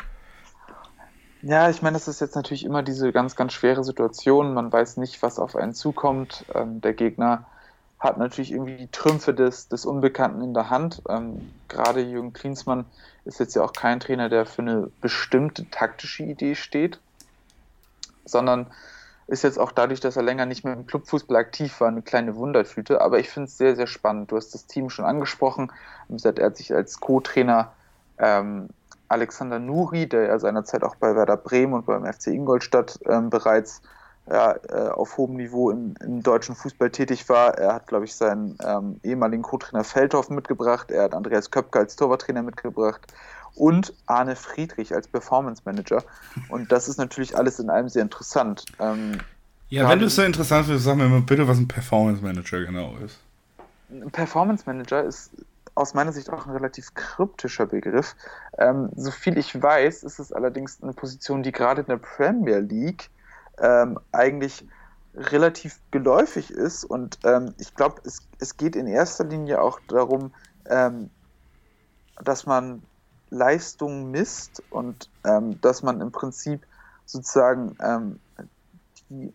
Ja, ich meine, das ist jetzt natürlich immer diese ganz, ganz schwere Situation. Man weiß nicht, was auf einen zukommt. Ähm, der Gegner hat natürlich irgendwie die Trümpfe des, des Unbekannten in der Hand. Ähm, gerade Jürgen Klinsmann ist jetzt ja auch kein Trainer, der für eine bestimmte taktische Idee steht, sondern ist jetzt auch dadurch, dass er länger nicht mehr im Clubfußball aktiv war, eine kleine Wundertüte. Aber ich finde es sehr, sehr spannend. Du hast das Team schon angesprochen. Er hat sich als Co-Trainer ähm, Alexander Nuri, der ja seinerzeit auch bei Werder Bremen und beim F C Ingolstadt ähm, bereits ja, äh, auf hohem Niveau im, im deutschen Fußball tätig war. Er hat, glaube ich, seinen ähm, ehemaligen Co-Trainer Feldhoff mitgebracht. Er hat Andreas Köpke als Torwarttrainer mitgebracht. Und Arne Friedrich als Performance Manager. Und das ist natürlich alles in allem sehr interessant. Ähm, ja, wenn du es so interessant findest, sag mir mal bitte, was ein Performance Manager genau ist. Ein Performance Manager ist aus meiner Sicht auch ein relativ kryptischer Begriff. Ähm, so viel ich weiß, ist es allerdings eine Position, die gerade in der Premier League ähm, eigentlich relativ geläufig ist. Und ähm, ich glaube, es, es geht in erster Linie auch darum, ähm, dass man Leistung misst und ähm, dass man im Prinzip sozusagen ähm, die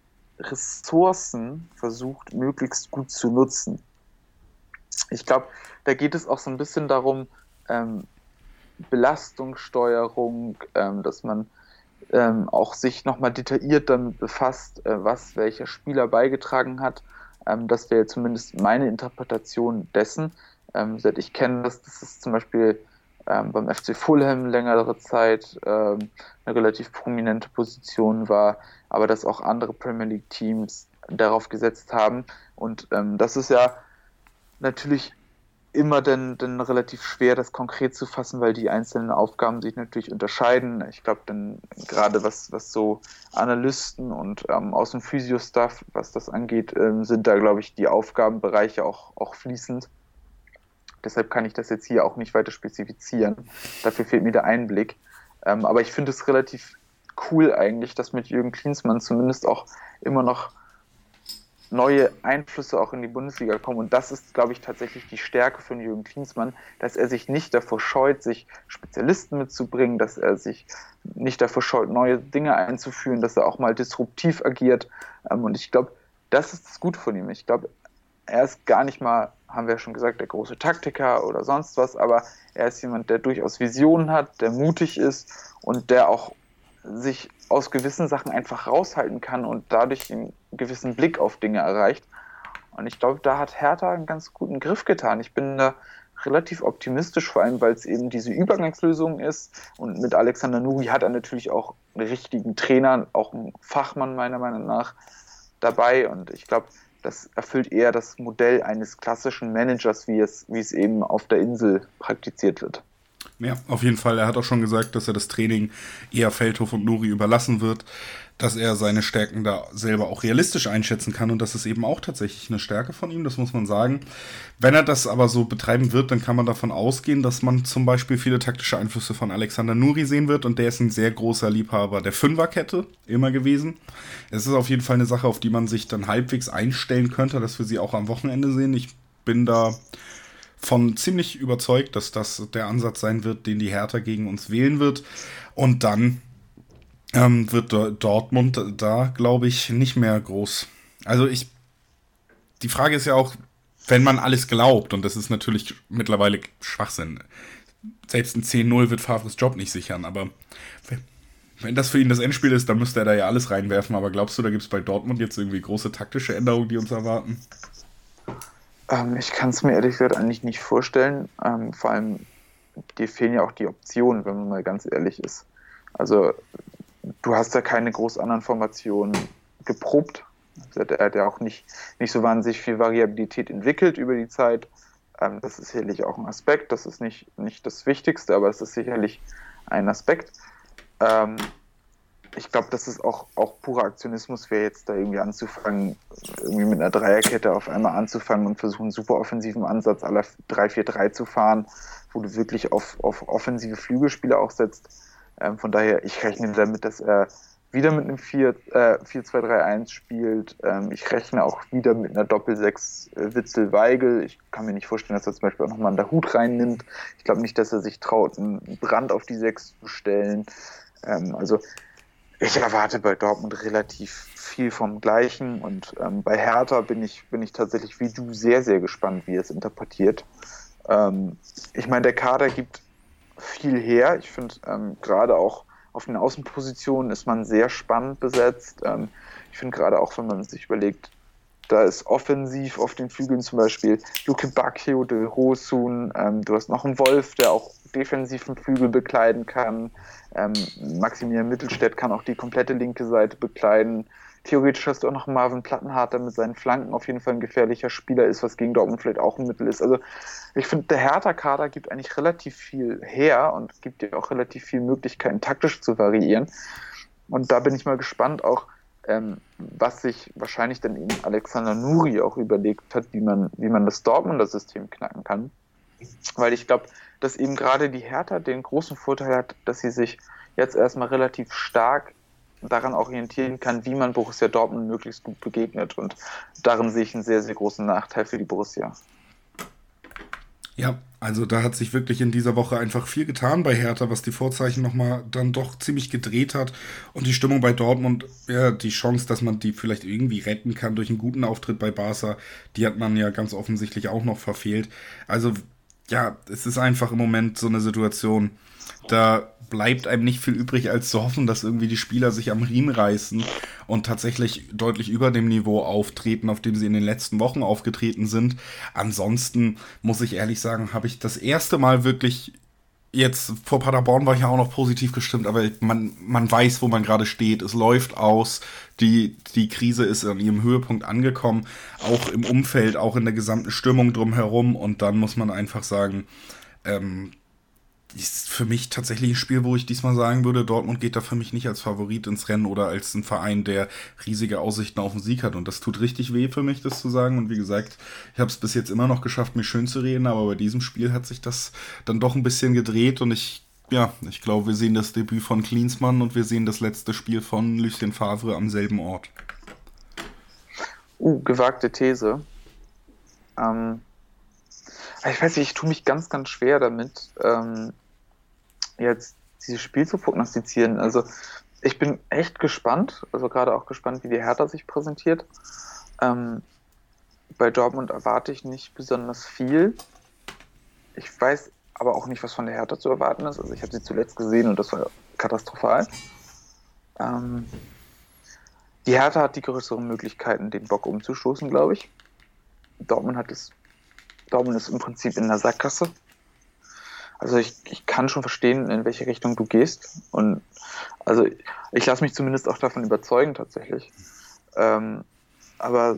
Ressourcen versucht, möglichst gut zu nutzen. Ich glaube, da geht es auch so ein bisschen darum, ähm, Belastungssteuerung, ähm, dass man ähm, auch sich nochmal detailliert damit befasst, äh, was welcher Spieler beigetragen hat. Ähm, das wäre zumindest meine Interpretation dessen. Ähm, ich kenne das, das ist zum Beispiel Ähm, beim F C Fulham längere Zeit ähm, eine relativ prominente Position war, aber dass auch andere Premier League Teams darauf gesetzt haben. Und ähm, das ist ja natürlich immer dann, dann relativ schwer, das konkret zu fassen, weil die einzelnen Aufgaben sich natürlich unterscheiden. Ich glaube, dann gerade was, was so Analysten und ähm, aus dem Physio-Stuff, was das angeht, ähm, sind da, glaube ich, die Aufgabenbereiche auch, auch fließend. Deshalb kann ich das jetzt hier auch nicht weiter spezifizieren. Dafür fehlt mir der Einblick. Ähm, aber ich finde es relativ cool eigentlich, dass mit Jürgen Klinsmann zumindest auch immer noch neue Einflüsse auch in die Bundesliga kommen. Und das ist, glaube ich, tatsächlich die Stärke von Jürgen Klinsmann, dass er sich nicht davor scheut, sich Spezialisten mitzubringen, dass er sich nicht davor scheut, neue Dinge einzuführen, dass er auch mal disruptiv agiert. Und ich glaube, das ist das Gute von ihm. Ich glaube, er ist gar nicht mal, haben wir ja schon gesagt, der große Taktiker oder sonst was, aber er ist jemand, der durchaus Visionen hat, der mutig ist und der auch sich aus gewissen Sachen einfach raushalten kann und dadurch einen gewissen Blick auf Dinge erreicht. Und ich glaube, da hat Hertha einen ganz guten Griff getan. Ich bin da relativ optimistisch, vor allem, weil es eben diese Übergangslösung ist. Und mit Alexander Nuri hat er natürlich auch einen richtigen Trainer, auch einen Fachmann meiner Meinung nach dabei. Und ich glaube, das erfüllt eher das Modell eines klassischen Managers, wie es, wie es eben auf der Insel praktiziert wird. Ja, auf jeden Fall. Er hat auch schon gesagt, dass er das Training eher Feldhoff und Nuri überlassen wird, dass er seine Stärken da selber auch realistisch einschätzen kann und das ist eben auch tatsächlich eine Stärke von ihm, das muss man sagen. Wenn er das aber so betreiben wird, dann kann man davon ausgehen, dass man zum Beispiel viele taktische Einflüsse von Alexander Nuri sehen wird und der ist ein sehr großer Liebhaber der Fünferkette immer gewesen. Es ist auf jeden Fall eine Sache, auf die man sich dann halbwegs einstellen könnte, dass wir sie auch am Wochenende sehen. Ich bin da von ziemlich überzeugt, dass das der Ansatz sein wird, den die Hertha gegen uns wählen wird. Und dann ähm, wird Dortmund da, glaube ich, nicht mehr groß. Also ich, die Frage ist ja auch, wenn man alles glaubt, und das ist natürlich mittlerweile Schwachsinn, selbst ein zehn null wird Favres Job nicht sichern, aber wenn das für ihn das Endspiel ist, dann müsste er da ja alles reinwerfen. Aber glaubst du, da gibt es bei Dortmund jetzt irgendwie große taktische Änderungen, die uns erwarten? Ähm, ich kann es mir ehrlich gesagt eigentlich nicht vorstellen. Ähm, vor allem, dir fehlen ja auch die Optionen, wenn man mal ganz ehrlich ist. Also, du hast ja keine groß anderen Formationen geprobt. Also, er hat ja auch nicht, nicht so wahnsinnig viel Variabilität entwickelt über die Zeit. Ähm, das ist sicherlich auch ein Aspekt. Das ist nicht, nicht das Wichtigste, aber es ist sicherlich ein Aspekt. Ähm, Ich glaube, das ist auch, auch purer Aktionismus, wäre jetzt da irgendwie anzufangen, irgendwie mit einer Dreierkette auf einmal anzufangen und versuchen, einen super offensiven Ansatz aller drei vier drei zu fahren, wo du wirklich auf, auf offensive Flügelspieler auch setzt. Ähm, von daher, ich rechne damit, dass er wieder mit einem vier zwei drei eins spielt. Ähm, ich rechne auch wieder mit einer Doppel-Sechs äh, Witzel-Weigel. Ich kann mir nicht vorstellen, dass er zum Beispiel auch nochmal einen Dahut reinnimmt. Ich glaube nicht, dass er sich traut, einen Brand auf die Sechs zu stellen. Ähm, also ich erwarte bei Dortmund relativ viel vom Gleichen und ähm, bei Hertha bin ich, bin ich tatsächlich wie du sehr, sehr gespannt, wie er es interpretiert. Ähm, ich meine, der Kader gibt viel her. Ich finde, ähm, gerade auch auf den Außenpositionen ist man sehr spannend besetzt. Ähm, ich finde gerade auch, wenn man sich überlegt, da ist offensiv auf den Flügeln zum Beispiel Luke Bacchio, De Rosun, ähm, du hast noch einen Wolf, der auch defensiven Flügel bekleiden kann. Ähm, Maximilian Mittelstädt kann auch die komplette linke Seite bekleiden. Theoretisch hast du auch noch Marvin Plattenhardt, der mit seinen Flanken auf jeden Fall ein gefährlicher Spieler ist, was gegen Dortmund vielleicht auch ein Mittel ist. Also ich finde, der Hertha-Kader gibt eigentlich relativ viel her und gibt dir auch relativ viele Möglichkeiten, taktisch zu variieren. Und da bin ich mal gespannt auch, ähm, was sich wahrscheinlich dann eben Alexander Nuri auch überlegt hat, wie man, wie man das Dortmunder System knacken kann. Weil ich glaube, dass eben gerade die Hertha den großen Vorteil hat, dass sie sich jetzt erstmal relativ stark daran orientieren kann, wie man Borussia Dortmund möglichst gut begegnet. Und darin sehe ich einen sehr, sehr großen Nachteil für die Borussia. Ja, also da hat sich wirklich in dieser Woche einfach viel getan bei Hertha, was die Vorzeichen nochmal dann doch ziemlich gedreht hat. Und die Stimmung bei Dortmund, ja, die Chance, dass man die vielleicht irgendwie retten kann durch einen guten Auftritt bei Barca, die hat man ja ganz offensichtlich auch noch verfehlt. Also ja, es ist einfach im Moment so eine Situation, da bleibt einem nicht viel übrig, als zu hoffen, dass irgendwie die Spieler sich am Riemen reißen und tatsächlich deutlich über dem Niveau auftreten, auf dem sie in den letzten Wochen aufgetreten sind. Ansonsten muss ich ehrlich sagen, habe ich das erste Mal wirklich, jetzt vor Paderborn war ich ja auch noch positiv gestimmt, aber man, man weiß, wo man gerade steht. Es läuft aus, die, die Krise ist an ihrem Höhepunkt angekommen, auch im Umfeld, auch in der gesamten Stimmung drumherum. Und dann muss man einfach sagen, ähm, ist für mich tatsächlich ein Spiel, wo ich diesmal sagen würde, Dortmund geht da für mich nicht als Favorit ins Rennen oder als ein Verein, der riesige Aussichten auf den Sieg hat. Und das tut richtig weh für mich, das zu sagen. Und wie gesagt, ich habe es bis jetzt immer noch geschafft, mich schön zu reden, aber bei diesem Spiel hat sich das dann doch ein bisschen gedreht. Und ich, ja, ich glaube, wir sehen das Debüt von Klinsmann und wir sehen das letzte Spiel von Lucien Favre am selben Ort. Uh, gewagte These. Ähm, ich weiß nicht, ich tue mich ganz, ganz schwer damit, ähm, jetzt dieses Spiel zu prognostizieren. Also ich bin echt gespannt, also gerade auch gespannt, wie die Hertha sich präsentiert. Ähm, bei Dortmund erwarte ich nicht besonders viel. Ich weiß aber auch nicht, was von der Hertha zu erwarten ist. Also ich habe sie zuletzt gesehen und das war katastrophal. Ähm, die Hertha hat die größeren Möglichkeiten, den Bock umzustoßen, glaube ich. Dortmund hat es, Dortmund ist im Prinzip in der Sackgasse. Also ich, ich kann schon verstehen, in welche Richtung du gehst. Und also ich, ich lasse mich zumindest auch davon überzeugen tatsächlich. Ähm, aber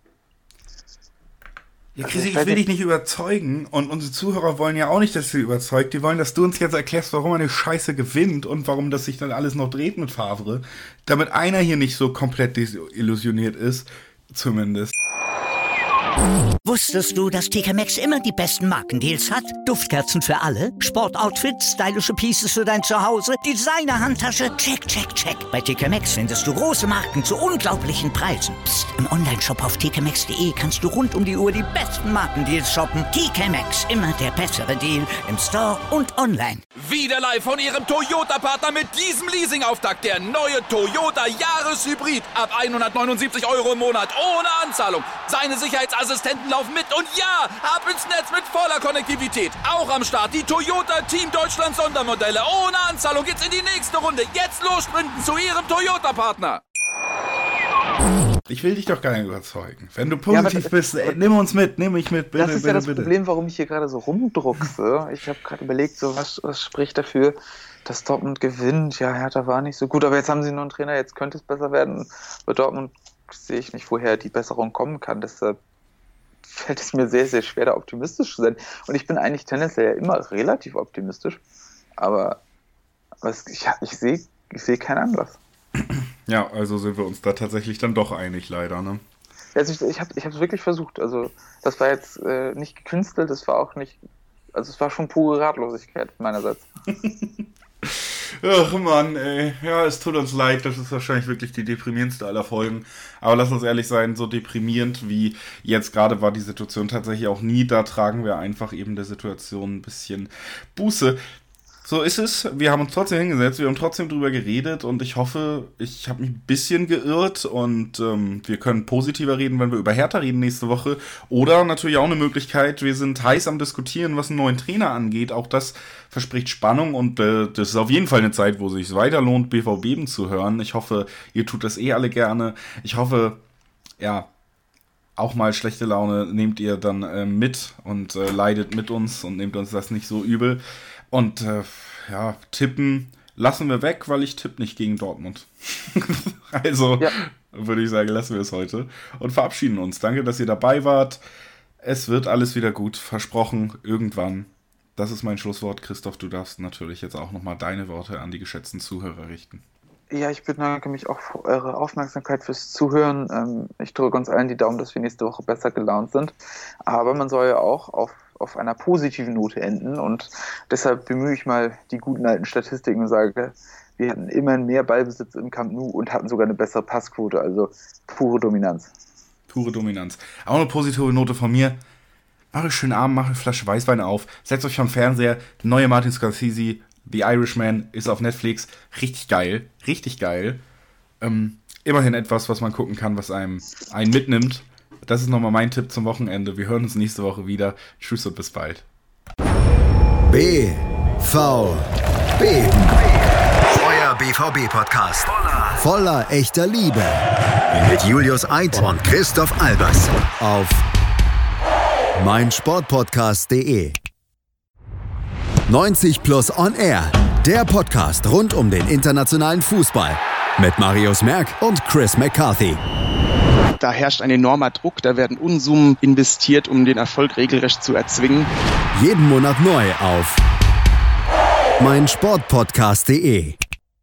ja, Chrissy, ich will dich nicht überzeugen und unsere Zuhörer wollen ja auch nicht, dass du überzeugt. Die wollen, dass du uns jetzt erklärst, warum eine Scheiße gewinnt und warum das sich dann alles noch dreht mit Favre. Damit einer hier nicht so komplett desillusioniert ist, zumindest. Wusstest du, dass T K Maxx immer die besten Markendeals hat? Duftkerzen für alle, Sportoutfits, stylische Pieces für dein Zuhause, Designer-Handtasche, check, check, check. Bei T K Maxx findest du große Marken zu unglaublichen Preisen. Psst. Im Onlineshop auf t k maxx punkt d e kannst du rund um die Uhr die besten Markendeals shoppen. T K Maxx, immer der bessere Deal im Store und online. Wieder live von Ihrem Toyota-Partner mit diesem Leasing-Auftakt. Der neue Toyota Jahreshybrid. Ab hundertneunundsiebzig Euro im Monat ohne Anzahlung. Seine Sicherheitsassistenten laufen mit und ja, ab ins Netz mit voller Konnektivität. Auch am Start die Toyota Team Deutschland Sondermodelle. Ohne Anzahlung geht's in die nächste Runde. Jetzt los sprinten zu Ihrem Toyota-Partner. Ich will dich doch gar nicht überzeugen. Wenn du positiv ja, bist, ey, nimm uns mit, nimm mich mit, bitte, Das ist bitte, ja das bitte. Problem, warum ich hier gerade so rumdruckse. Ich habe gerade überlegt, so was, was spricht dafür, dass Dortmund gewinnt. Ja, Hertha war nicht so gut, aber jetzt haben sie nur einen Trainer, jetzt könnte es besser werden. Bei Dortmund sehe ich nicht, woher die Besserung kommen kann. Deshalb fällt es mir sehr, sehr schwer, da optimistisch zu sein. Und ich bin eigentlich tendenziell ja immer relativ optimistisch, aber, aber es, ich, ich sehe ich sehe keinen Anlass. Ja, also sind wir uns da tatsächlich dann doch einig, leider, ne? Also ich, ich habe ich es wirklich versucht. Also das war jetzt äh, nicht gekünstelt, das war auch nicht, also es war schon pure Ratlosigkeit meinerseits. Ach Mann, ey. Ja, es tut uns leid, das ist wahrscheinlich wirklich die deprimierendste aller Folgen. Aber lass uns ehrlich sein, so deprimierend wie jetzt gerade war die Situation tatsächlich auch nie. Da tragen wir einfach eben der Situation ein bisschen Buße. So ist es. Wir haben uns trotzdem hingesetzt, wir haben trotzdem drüber geredet und ich hoffe, ich habe mich ein bisschen geirrt und ähm, wir können positiver reden, wenn wir über Hertha reden nächste Woche. Oder natürlich auch eine Möglichkeit, wir sind heiß am Diskutieren, was einen neuen Trainer angeht. Auch das verspricht Spannung und äh, das ist auf jeden Fall eine Zeit, wo es sich weiter lohnt, B V Beben zu hören. Ich hoffe, ihr tut das eh alle gerne. Ich hoffe, ja, auch mal schlechte Laune nehmt ihr dann äh, mit und äh, leidet mit uns und nehmt uns das nicht so übel. Und äh, ja, tippen lassen wir weg, weil ich tippe nicht gegen Dortmund. Also ja. Würde ich sagen, lassen wir es heute und verabschieden uns. Danke, dass ihr dabei wart. Es wird alles wieder gut, versprochen, irgendwann. Das ist mein Schlusswort. Christoph, du darfst natürlich jetzt auch nochmal deine Worte an die geschätzten Zuhörer richten. Ja, ich bedanke mich auch für eure Aufmerksamkeit fürs Zuhören. Ich drücke uns allen die Daumen, dass wir nächste Woche besser gelaunt sind. Aber man soll ja auch auf auf einer positiven Note enden und deshalb bemühe ich mal die guten alten Statistiken und sage, wir hatten immerhin mehr Ballbesitz im Camp Nou und hatten sogar eine bessere Passquote, also pure Dominanz. Pure Dominanz. Auch eine positive Note von mir. Macht euch schönen Abend, macht eine Flasche Weißwein auf, setzt euch vom Fernseher, der neue Martin Scorsese, The Irishman, ist auf Netflix, richtig geil, richtig geil. Ähm, immerhin etwas, was man gucken kann, was einem einen mitnimmt. Das ist nochmal mein Tipp zum Wochenende. Wir hören uns nächste Woche wieder. Tschüss und bis bald. B V Beben. Euer B V B-Podcast. Voller, voller echter Liebe. Mit Julius Eid und Christoph Albers. Auf meinsportpodcast punkt de. neunzig plus on Air. Der Podcast rund um den internationalen Fußball. Mit Marius Merck und Chris McCarthy. Da herrscht ein enormer Druck, da werden Unsummen investiert, um den Erfolg regelrecht zu erzwingen. Jeden Monat neu auf mein Sportpodcast punkt de.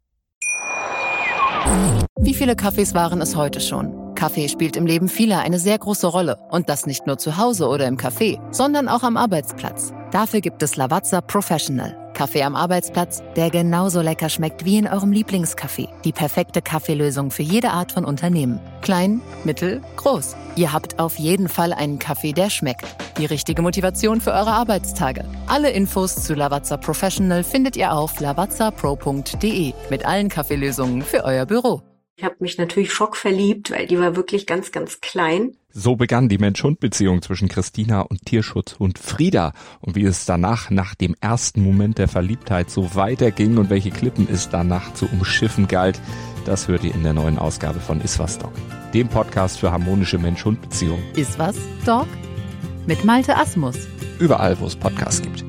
Wie viele Kaffees waren es heute schon? Kaffee spielt im Leben vieler eine sehr große Rolle. Und das nicht nur zu Hause oder im Café, sondern auch am Arbeitsplatz. Dafür gibt es Lavazza Professional. Kaffee am Arbeitsplatz, der genauso lecker schmeckt wie in eurem Lieblingscafé. Die perfekte Kaffeelösung für jede Art von Unternehmen. Klein, mittel, groß. Ihr habt auf jeden Fall einen Kaffee, der schmeckt. Die richtige Motivation für eure Arbeitstage. Alle Infos zu Lavazza Professional findet ihr auf lavazza pro punkt de mit allen Kaffeelösungen für euer Büro. Ich habe mich natürlich schockverliebt, weil die war wirklich ganz, ganz klein. So begann die Mensch-Hund-Beziehung zwischen Christina und Tierschutzhund Frieda. Und wie es danach, nach dem ersten Moment der Verliebtheit, so weiterging und welche Klippen es danach zu umschiffen galt, das hört ihr in der neuen Ausgabe von Iswas Dog, dem Podcast für harmonische Mensch-Hund-Beziehungen. Iswas Dog? Mit Malte Asmus. Überall, wo es Podcasts gibt.